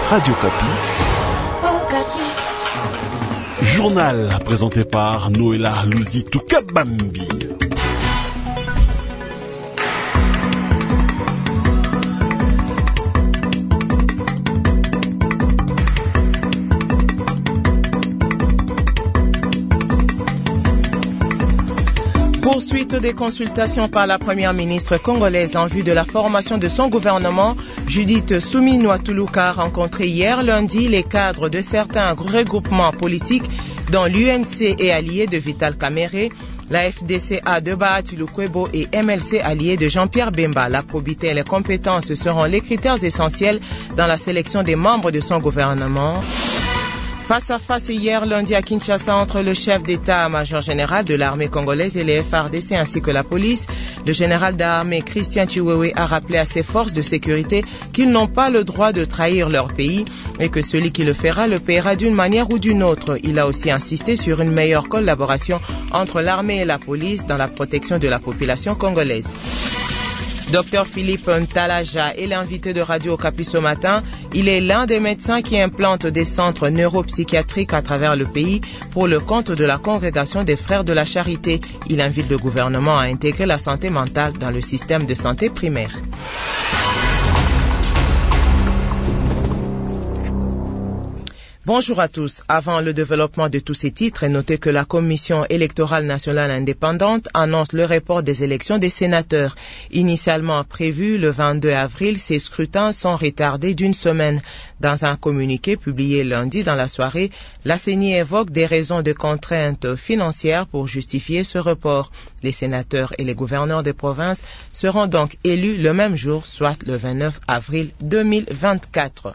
Radio Kapi. Journal présenté par Noëlla Louzitou Kabambi. Poursuite des consultations par la première ministre congolaise en vue de la formation de son gouvernement, Judith Suminwa-Tuluka a rencontré hier lundi les cadres de certains regroupements politiques dont l'UNC est allié de Vital Kamerhe, la FDCA de Bahati Lukwebo et MLC allié de Jean-Pierre Bemba. La probité et les compétences seront les critères essentiels dans la sélection des membres de son gouvernement. Face à face hier lundi à Kinshasa entre le chef d'état-major général de l'armée congolaise et les FARDC ainsi que la police, le général d'armée Christian Chiwewe a rappelé à ses forces de sécurité qu'ils n'ont pas le droit de trahir leur pays et que celui qui le fera le paiera d'une manière ou d'une autre. Il a aussi insisté sur une meilleure collaboration entre l'armée et la police dans la protection de la population congolaise. Dr Philippe Ntalaja est l'invité de Radio Okapi ce matin. Il est l'un des médecins qui implantent des centres neuropsychiatriques à travers le pays pour le compte de la congrégation des Frères de la Charité. Il invite le gouvernement à intégrer la santé mentale dans le système de santé primaire. Bonjour à tous. Avant le développement de tous ces titres, notez que la Commission électorale nationale indépendante annonce le report des élections des sénateurs. Initialement prévus le 22 avril, ces scrutins sont retardés d'une semaine. Dans un communiqué publié lundi dans la soirée, la CENI évoque des raisons de contraintes financières pour justifier ce report. Les sénateurs et les gouverneurs des provinces seront donc élus le même jour, soit le 29 avril 2024.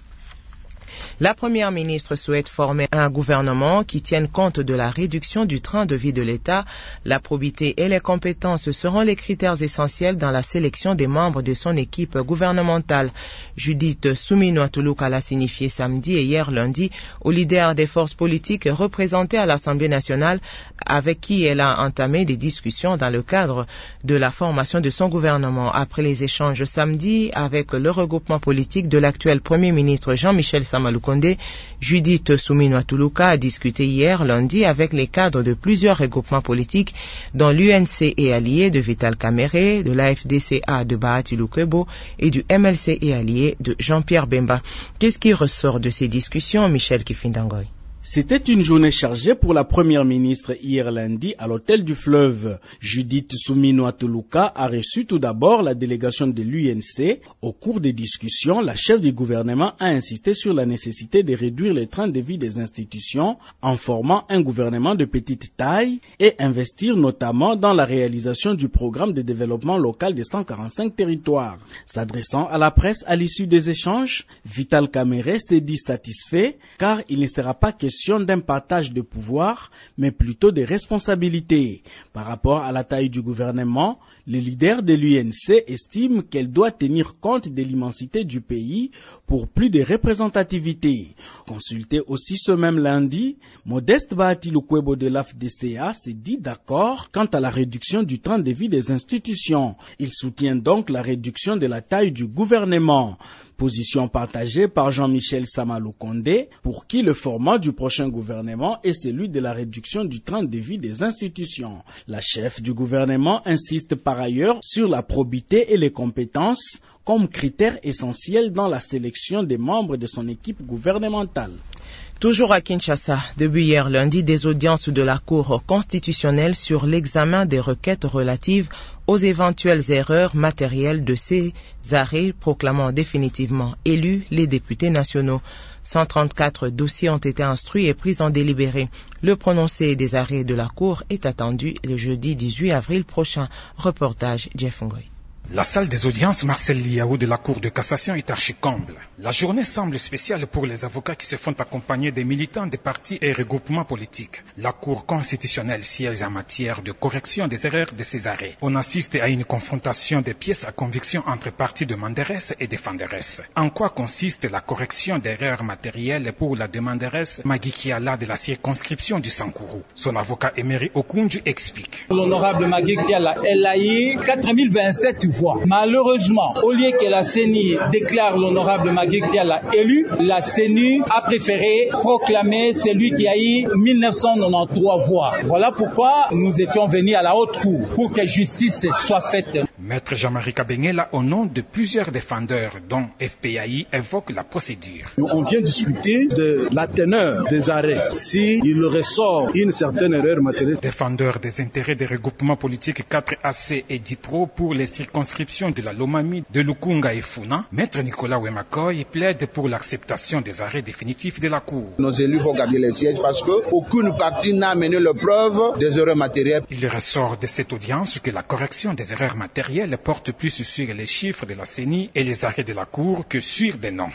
La première ministre souhaite former un gouvernement qui tienne compte de la réduction du train de vie de l'État. La probité et les compétences seront les critères essentiels dans la sélection des membres de son équipe gouvernementale. Judith Suminwa-Tuluka l'a signifié samedi et hier lundi aux leaders des forces politiques représentées à l'Assemblée nationale avec qui elle a entamé des discussions dans le cadre de la formation de son gouvernement. Après les échanges samedi avec le regroupement politique de l'actuel Premier ministre Jean-Michel Samaloukonde, Judith Suminwa-Tuluka a discuté hier lundi avec les cadres de plusieurs regroupements politiques dont l'UNC est allié de Vital Kamerhe, de la FDCA de Bahati Lukwebo et du MLC est allié de Jean-Pierre Bemba. Qu'est-ce qui ressort de ces discussions, Michel Kifindangoy? C'était une journée chargée pour la première ministre hier lundi à l'hôtel du Fleuve. Judith Suminwa-Tuluka a reçu tout d'abord la délégation de l'UNC. Au cours des discussions, la chef du gouvernement a insisté sur la nécessité de réduire les trains de vie des institutions en formant un gouvernement de petite taille et investir notamment dans la réalisation du programme de développement local des 145 territoires. S'adressant à la presse à l'issue des échanges, Vital Kamerhe s'est dit satisfait car il ne sera pas question d'un partage de pouvoir, mais plutôt de responsabilités. Par rapport à la taille du gouvernement, les leaders de l'UNC estiment qu'elle doit tenir compte de l'immensité du pays pour plus de représentativité. Consulté aussi ce même lundi, Modeste Bahati Lukwebo de l'AFDCA s'est dit d'accord quant à la réduction du train de vie des institutions. Il soutient donc la réduction de la taille du gouvernement. Position partagée par Jean-Michel Samaloukonde, pour qui le format du prochain gouvernement est celui de la réduction du train de vie des institutions. La chef du gouvernement insiste par ailleurs sur la probité et les compétences comme critères essentiels dans la sélection des membres de son équipe gouvernementale. Toujours à Kinshasa, depuis hier lundi, des audiences de la Cour constitutionnelle sur l'examen des requêtes relatives aux éventuelles erreurs matérielles de ces arrêts proclamant définitivement élus les députés nationaux. 134 dossiers ont été instruits et pris en délibéré. Le prononcé des arrêts de la Cour est attendu le jeudi 18 avril prochain. Reportage Jeff Ngoy. La salle des audiences Marcel Liaou de la Cour de cassation est archi-comble. La journée semble spéciale pour les avocats qui se font accompagner des militants des partis et regroupements politiques. La Cour constitutionnelle siège en matière de correction des erreurs de ces arrêts. On assiste à une confrontation des pièces à conviction entre partis demanderesse et défenderesse. En quoi consiste la correction d'erreurs matérielles pour la demanderesse Magui Kiala de la circonscription du Sankourou? Son avocat Emery Okunju explique. L'honorable Magui Kiala, elle a eu 4027 voix voix. Malheureusement, au lieu que la CENI déclare l'honorable Magui Diala élu, la CENI a préféré proclamer celui qui a eu 1993 voix. Voilà pourquoi nous étions venus à la haute cour pour que justice soit faite. Maître Jean-Marie Kabengela, au nom de plusieurs défendeurs, dont FPAI, évoque la procédure. On vient discuter de la teneur des arrêts. S'il ressort une certaine erreur matérielle. Défendeurs des intérêts des regroupements politiques 4AC et DIPRO pour les circonscriptions de la Lomami, de Lukunga et Funa, Maître Nicolas Wemakoy plaide pour l'acceptation des arrêts définitifs de la Cour. Nos élus vont garder les sièges parce qu'aucune partie n'a amené la preuve des erreurs matérielles. Il ressort de cette audience que la correction des erreurs matérielles porte plus sur les chiffres de la CENI et les arrêts de la Cour que sur des noms.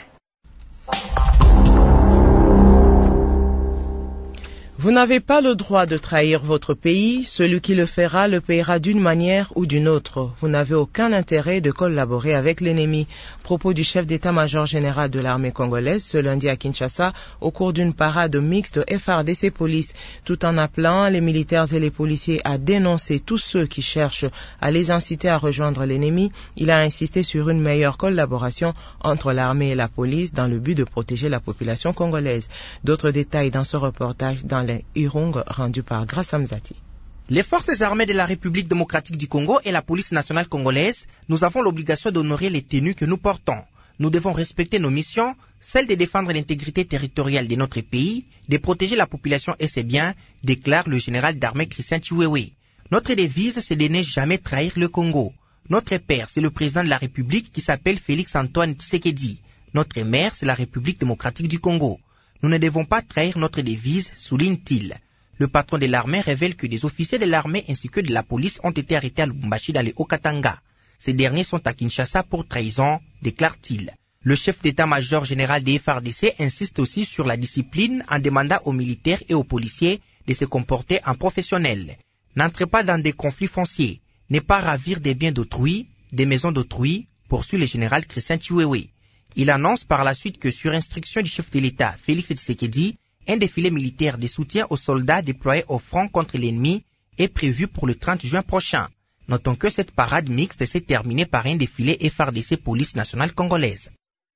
Vous n'avez pas le droit de trahir votre pays. Celui qui le fera le payera d'une manière ou d'une autre. Vous n'avez aucun intérêt de collaborer avec l'ennemi. Propos du chef d'état-major général de l'armée congolaise ce lundi à Kinshasa au cours d'une parade mixte FARDC Police, tout en appelant les militaires et les policiers à dénoncer tous ceux qui cherchent à les inciter à rejoindre l'ennemi. Il a insisté sur une meilleure collaboration entre l'armée et la police dans le but de protéger la population congolaise. D'autres détails dans ce reportage dans les Irung rendu par Grace Amzati. Les forces armées de la République démocratique du Congo et la police nationale congolaise, nous avons l'obligation d'honorer les tenues que nous portons. Nous devons respecter nos missions, celle de défendre l'intégrité territoriale de notre pays, de protéger la population et ses biens, déclare le général d'armée Christian Chiwewe. Notre devise, c'est de ne jamais trahir le Congo. Notre père, c'est le président de la République qui s'appelle Félix Antoine Tshisekedi. Notre mère, c'est la République démocratique du Congo. Nous ne devons pas trahir notre devise, souligne-t-il. Le patron de l'armée révèle que des officiers de l'armée ainsi que de la police ont été arrêtés à Lubumbashi dans les Haut-Katanga. Ces derniers sont à Kinshasa pour trahison, déclare-t-il. Le chef d'état-major général des FARDC insiste aussi sur la discipline en demandant aux militaires et aux policiers de se comporter en professionnels. N'entrez pas dans des conflits fonciers, ne pas ravir des biens d'autrui, des maisons d'autrui, poursuit le général Christian Chiwewe. Il annonce par la suite que sur instruction du chef de l'État, Félix Tshisekedi, un défilé militaire de soutien aux soldats déployés au front contre l'ennemi est prévu pour le 30 juin prochain. Notons que cette parade mixte s'est terminée par un défilé FARDC Police nationale congolaise.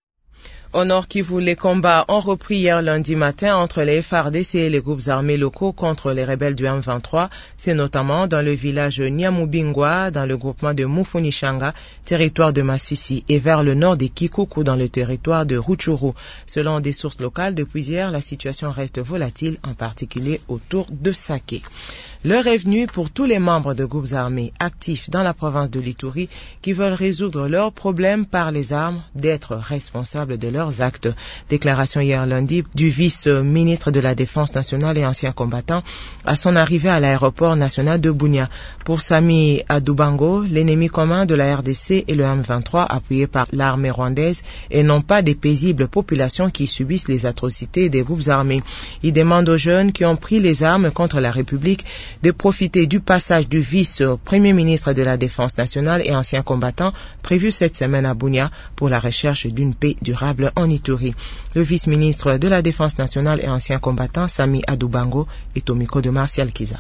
Au Nord Kivu, les combats ont repris hier lundi matin entre les FARDC et les groupes armés locaux contre les rebelles du M23. C'est notamment dans le village Nyamubingwa, dans le groupement de Mufunishanga, territoire de Massissi, et vers le nord de Kikuku, dans le territoire de Rutshuru. Selon des sources locales, depuis hier, la situation reste volatile, en particulier autour de Saké. L'heure est venue pour tous les membres de groupes armés actifs dans la province de l'Ituri qui veulent résoudre leurs problèmes par les armes d'être responsables de leurs actes. Déclaration hier lundi du vice-ministre de la Défense nationale et ancien combattant à son arrivée à l'aéroport national de Bunia. Pour Sami Adubango, l'ennemi commun de la RDC est le M23 appuyé par l'armée rwandaise et non pas des paisibles populations qui subissent les atrocités des groupes armés. Il demande aux jeunes qui ont pris les armes contre la République de profiter du passage du vice-premier ministre de la Défense nationale et ancien combattant prévu cette semaine à Bunia pour la recherche d'une paix durable en Ituri. Le vice-ministre de la Défense nationale et ancien combattant, Sami Adubango, est au micro de Martial Kiza.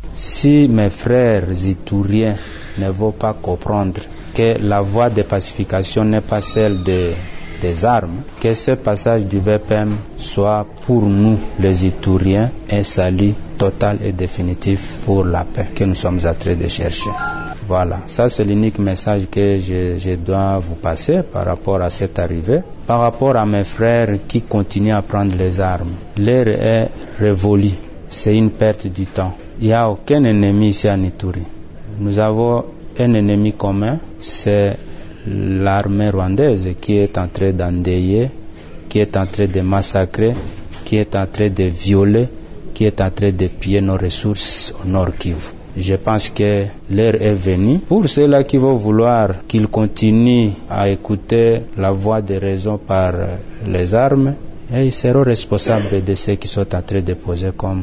Si mes frères ituriens ne vont pas comprendre que la voie de pacification n'est pas celle des armes, que ce passage du VPM soit pour nous, les Ituriens, un salut total et définitif pour la paix que nous sommes en train de chercher. Voilà, ça c'est l'unique message que je dois vous passer par rapport à cette arrivée. Par rapport à mes frères qui continuent à prendre les armes, l'heure est révolue, c'est une perte du temps. Il n'y a aucun ennemi ici en Ituri. Nous avons un ennemi commun, c'est l'armée rwandaise qui est en train d'endeuiller, qui est en train de massacrer, qui est en train de violer, qui est en train de piller nos ressources au Nord Kivu. Je pense que l'heure est venue pour ceux-là qui vont vouloir qu'ils continuent à écouter la voix des raisons par les armes, et ils seront responsables de ce qu'ils sont en train de poser comme.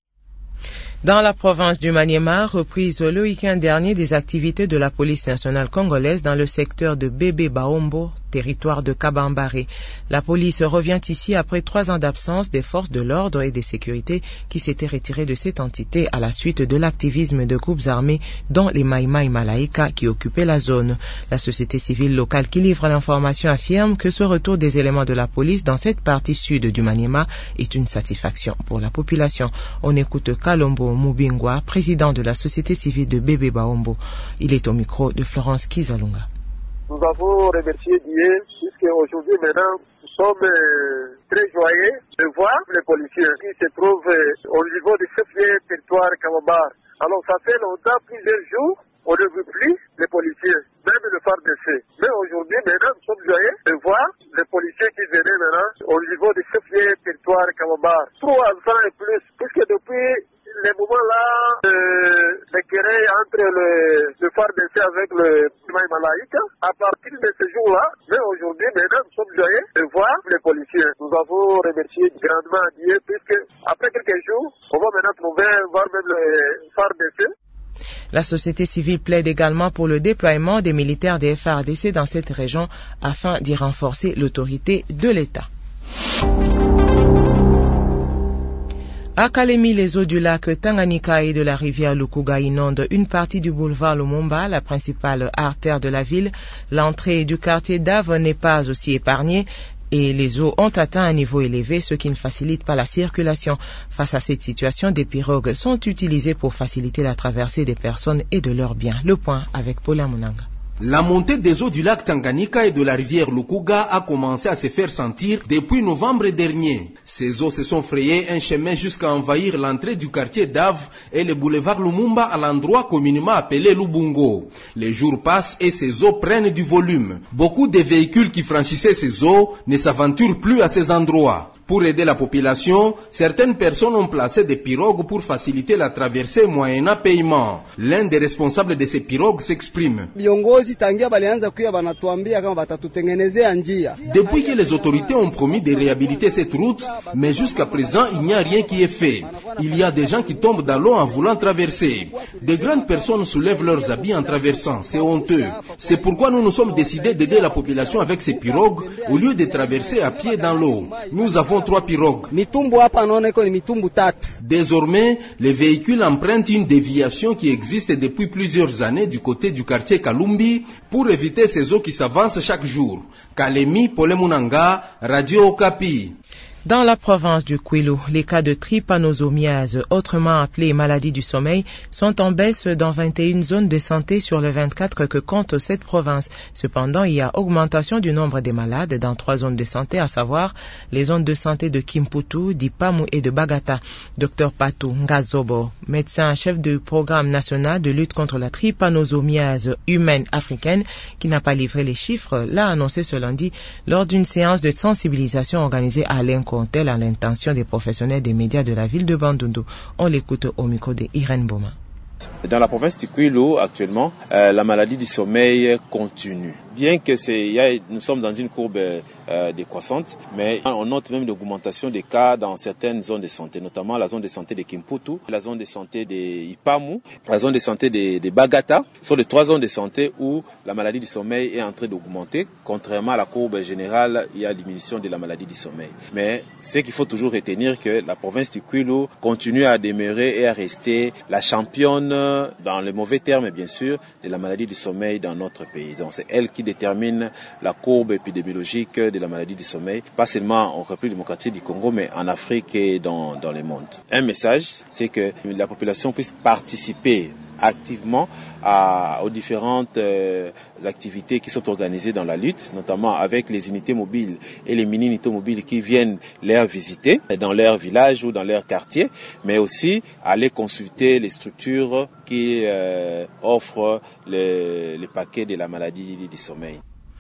Dans la province du Maniema, reprise le week-end dernier des activités de la police nationale congolaise dans le secteur de Bébé Baombo, territoire de Kabambare. La police revient ici après 3 ans d'absence des forces de l'ordre et des sécurités qui s'étaient retirées de cette entité à la suite de l'activisme de groupes armés dont les Maïmaï Malaïka qui occupaient la zone. La société civile locale qui livre l'information affirme que ce retour des éléments de la police dans cette partie sud du Maniema est une satisfaction pour la population. On écoute Kalombo Mubingwa, président de la société civile de Bébé Baombo. Il est au micro de Florence Kizalunga. Nous avons remercié Dieu puisque aujourd'hui maintenant nous sommes très joyeux de voir les policiers qui se trouvent au niveau du chef-lieu territoire Kamambar. Alors ça fait longtemps, plusieurs jours, on ne veut plus les policiers, même le FARDC. Mais aujourd'hui, maintenant, nous sommes joyeux de voir les policiers qui venaient maintenant au niveau du chef-lieu territoire Kamambar. 3 ans et plus, puisque depuis les moments-là, les querelles entre le FARDC avec le Maï Malaïka, à partir de ce jour-là, mais aujourd'hui, maintenant, nous sommes joyeux de voir les policiers. Nous avons remercié grandement Dieu, puisque après quelques jours, on va maintenant trouver, voir même le FARDC. La société civile plaide également pour le déploiement des militaires des FARDC dans cette région afin d'y renforcer l'autorité de l'État. À Kalemi, les eaux du lac Tanganyika et de la rivière Lukuga inondent une partie du boulevard Lumumba, la principale artère de la ville. L'entrée du quartier d'Ave n'est pas aussi épargnée et les eaux ont atteint un niveau élevé, ce qui ne facilite pas la circulation. Face à cette situation, des pirogues sont utilisées pour faciliter la traversée des personnes et de leurs biens. Le point avec Paula Munanga. La montée des eaux du lac Tanganyika et de la rivière Lukuga a commencé à se faire sentir depuis novembre dernier. Ces eaux se sont frayées un chemin jusqu'à envahir l'entrée du quartier d'Ave et le boulevard Lumumba à l'endroit communément appelé Lubungo. Les jours passent et ces eaux prennent du volume. Beaucoup de véhicules qui franchissaient ces eaux ne s'aventurent plus à ces endroits. Pour aider la population, certaines personnes ont placé des pirogues pour faciliter la traversée moyennant paiement. L'un des responsables de ces pirogues s'exprime. Depuis que les autorités ont promis de réhabiliter cette route, mais jusqu'à présent, il n'y a rien qui est fait. Il y a des gens qui tombent dans l'eau en voulant traverser. De grandes personnes soulèvent leurs habits en traversant. C'est honteux. C'est pourquoi nous nous sommes décidés d'aider la population avec ces pirogues au lieu de traverser à pied dans l'eau. Nous avons 3 pirogues. Désormais, les véhicules empruntent une déviation qui existe depuis plusieurs années du côté du quartier Kalumbi pour éviter ces eaux qui s'avancent chaque jour. Kalemi, Pole Munanga, Radio Okapi. Dans la province du Kwilu, les cas de trypanosomiase, autrement appelée maladie du sommeil, sont en baisse dans 21 zones de santé sur les 24 que compte cette province. Cependant, il y a augmentation du nombre des malades dans 3 zones de santé, à savoir les zones de santé de Kimputu, d'Ipamu et de Bagata. Dr Patou Ngazobo, médecin chef du programme national de lutte contre la trypanosomiase humaine africaine, qui n'a pas livré les chiffres, l'a annoncé ce lundi lors d'une séance de sensibilisation organisée à l'Inco à l'intention des professionnels des médias de la ville de Bandundu. On l'écoute au micro de Irène Boma. Dans la province du Kwilu, actuellement, la maladie du sommeil continue. Bien que nous sommes dans une courbe décroissante, mais on note même l'augmentation des cas dans certaines zones de santé, notamment la zone de santé de Kimputu, la zone de santé de Ipamu, la zone de santé de Bagata. Ce sont les 3 zones de santé où la maladie du sommeil est en train d'augmenter. Contrairement à la courbe générale, il y a diminution de la maladie du sommeil. Mais c'est qu'il faut toujours retenir que la province du Kwilu continue à demeurer et à rester la championne, dans les mauvais termes bien sûr, de la maladie du sommeil dans notre pays. Donc c'est elle qui détermine la courbe épidémiologique de la maladie du sommeil, pas seulement en République démocratique du Congo, mais en Afrique et dans le monde. Un message, c'est que la population puisse participer activement aux différentes activités qui sont organisées dans la lutte, notamment avec les unités mobiles et les mini-unités mobiles qui viennent les visiter dans leur village ou dans leur quartier, mais aussi aller consulter les structures qui offrent les paquets de la maladie du sommeil.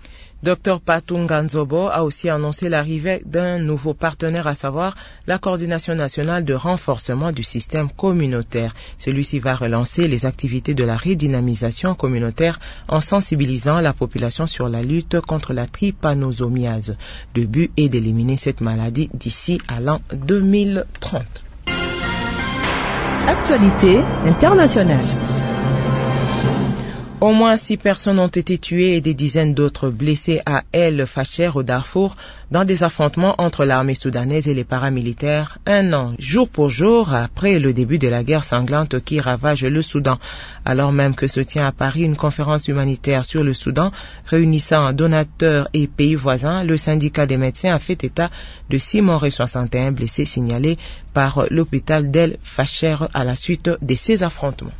Dr Patou Ngazobo a aussi annoncé l'arrivée d'un nouveau partenaire, à savoir la Coordination nationale de renforcement du système communautaire. Celui-ci va relancer les activités de la redynamisation communautaire en sensibilisant la population sur la lutte contre la trypanosomiase. Le but est d'éliminer cette maladie d'ici à l'an 2030. Actualité internationale. Au moins 6 personnes ont été tuées et des dizaines d'autres blessées à El Fasher au Darfour dans des affrontements entre l'armée soudanaise et les paramilitaires, un an, jour pour jour, après le début de la guerre sanglante qui ravage le Soudan. Alors même que se tient à Paris une conférence humanitaire sur le Soudan, réunissant donateurs et pays voisins, le syndicat des médecins a fait état de 6 morts et 61 blessés signalés par l'hôpital d'El Fasher à la suite de ces affrontements.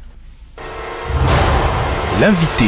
L'invité.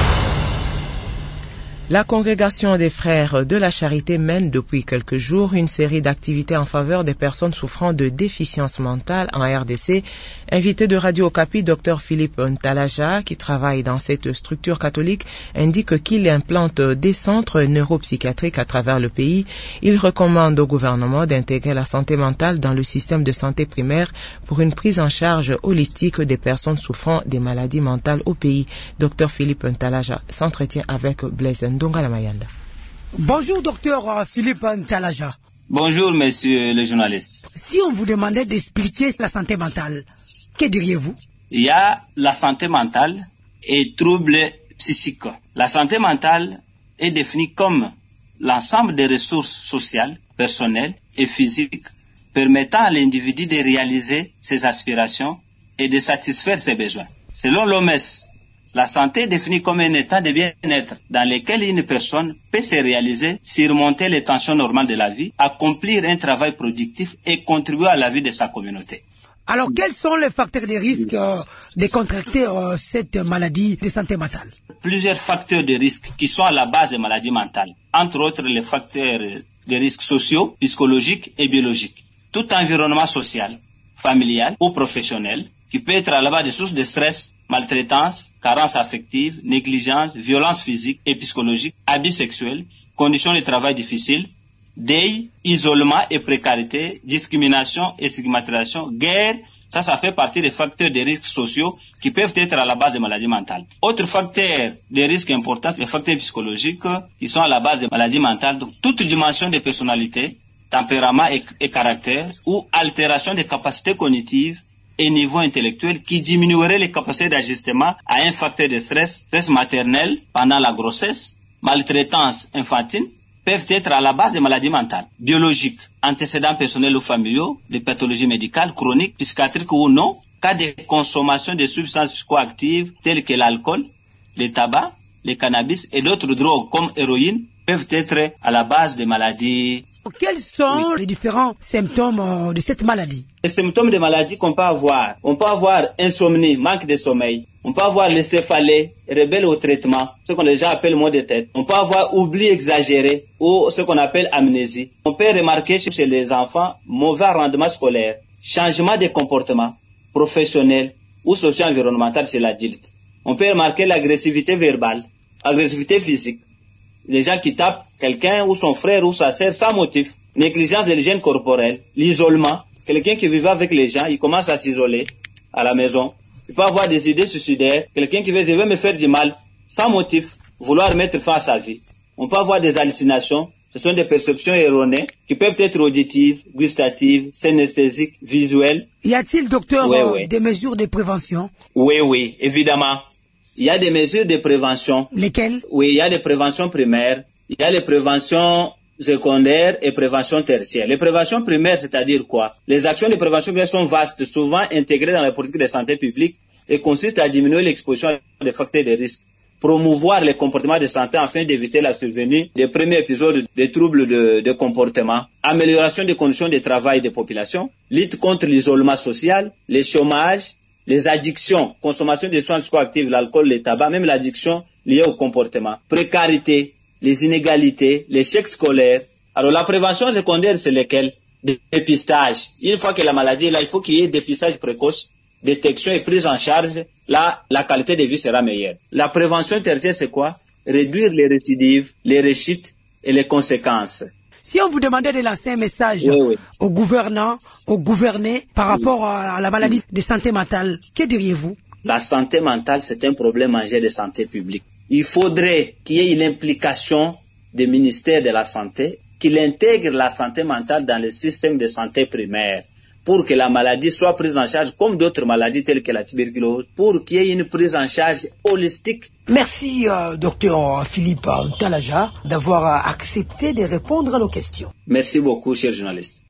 La congrégation des frères de la charité mène depuis quelques jours une série d'activités en faveur des personnes souffrant de déficience mentale en RDC. Invité de Radio Okapi, Dr Philippe Ntalaja, qui travaille dans cette structure catholique, indique qu'il implante des centres neuropsychiatriques à travers le pays. Il recommande au gouvernement d'intégrer la santé mentale dans le système de santé primaire pour une prise en charge holistique des personnes souffrant des maladies mentales au pays. Dr Philippe Ntalaja s'entretient avec Blaise Ndongala-Mayanda. Bonjour docteur Philippe Ntalaja. Bonjour monsieur le journaliste. Si on vous demandait d'expliquer la santé mentale, que diriez-vous? Il y a la santé mentale et troubles psychiques. La santé mentale est définie comme l'ensemble des ressources sociales, personnelles et physiques permettant à l'individu de réaliser ses aspirations et de satisfaire ses besoins. Selon l'OMS, la santé est définie comme un état de bien-être dans lequel une personne peut se réaliser, surmonter les tensions normales de la vie, accomplir un travail productif et contribuer à la vie de sa communauté. Alors, quels sont les facteurs de risque de contracter cette maladie de santé mentale? Plusieurs facteurs de risque qui sont à la base des maladies mentales, entre autres les facteurs de risque sociaux, psychologiques et biologiques. Tout environnement social, familial ou professionnel qui peut être à la base des sources de stress, maltraitance, carence affective, négligence, violence physique et psychologique, abus sexuels, conditions de travail difficiles, deuil, isolement et précarité, discrimination et stigmatisation, guerre. Ça fait partie des facteurs de risques sociaux qui peuvent être à la base des maladies mentales. Autre facteur de risque important, les facteurs psychologiques qui sont à la base des maladies mentales. Donc, toute dimension de personnalité, tempérament et caractère ou altération des capacités cognitives et niveau intellectuel qui diminuerait les capacités d'ajustement à un facteur de stress maternel pendant la grossesse, maltraitance infantile, peuvent être à la base des maladies mentales. Biologiques, antécédents personnels ou familiaux, des pathologies médicales, chroniques, psychiatriques ou non, cas de consommation de substances psychoactives telles que l'alcool, le tabac, le cannabis et d'autres drogues comme héroïne peuvent être à la base des maladies. Quels sont les différents symptômes de cette maladie? Les symptômes de maladie qu'on peut avoir, on peut avoir insomnie, manque de sommeil, on peut avoir les céphalées, rebelles au traitement, ce qu'on déjà appelle maux de tête, on peut avoir oubli exagéré ou ce qu'on appelle amnésie. On peut remarquer chez les enfants mauvais rendement scolaire, changement de comportement professionnel ou socio-environnemental chez l'adulte. On peut remarquer l'agressivité verbale, agressivité physique. Les gens qui tapent quelqu'un ou son frère ou sa sœur sans motif, négligence de l'hygiène corporelle, l'isolement. Quelqu'un qui vivait avec les gens, il commence à s'isoler à la maison. Il peut avoir des idées suicidaires. Quelqu'un qui veut me faire du mal sans motif, vouloir mettre fin à sa vie. On peut avoir des hallucinations. Ce sont des perceptions erronées qui peuvent être auditives, gustatives, synesthésiques, visuelles. Y a-t-il, docteur, des mesures de prévention? Oui, évidemment. Il y a des mesures de prévention. Lesquelles? Oui, il y a des préventions primaires, il y a les préventions secondaires et préventions tertiaires. Les préventions primaires, c'est-à-dire quoi? Les actions de prévention primaire sont vastes, souvent intégrées dans la politique de santé publique et consistent à diminuer l'exposition à des facteurs de risque, promouvoir les comportements de santé afin d'éviter la survenue des premiers épisodes de troubles de comportement, amélioration des conditions de travail des populations, lutte contre l'isolement social, le chômage, les addictions, consommation de soins psychoactifs, l'alcool, le tabac, même l'addiction liée au comportement, précarité, les inégalités, l'échec scolaire. Alors la prévention secondaire, c'est lesquelles? Dépistage. Une fois que la maladie est là, il faut qu'il y ait dépistage précoce, détection et prise en charge. Là, la qualité de vie sera meilleure. La prévention tertiaire, c'est quoi? Réduire les récidives, les rechutes et les conséquences. Si on vous demandait de lancer un message aux gouvernants, aux gouvernés par rapport à la maladie de santé mentale, que diriez-vous? La santé mentale, c'est un problème majeur de santé publique. Il faudrait qu'il y ait une implication du ministère de la Santé, qu'il intègre la santé mentale dans le système de santé primaire. pour que la maladie soit prise en charge comme d'autres maladies telles que la tuberculose, pour qu'il y ait une prise en charge holistique. Merci, docteur Philippe Talaja, d'avoir accepté de répondre à nos questions. Merci beaucoup, chers journalistes.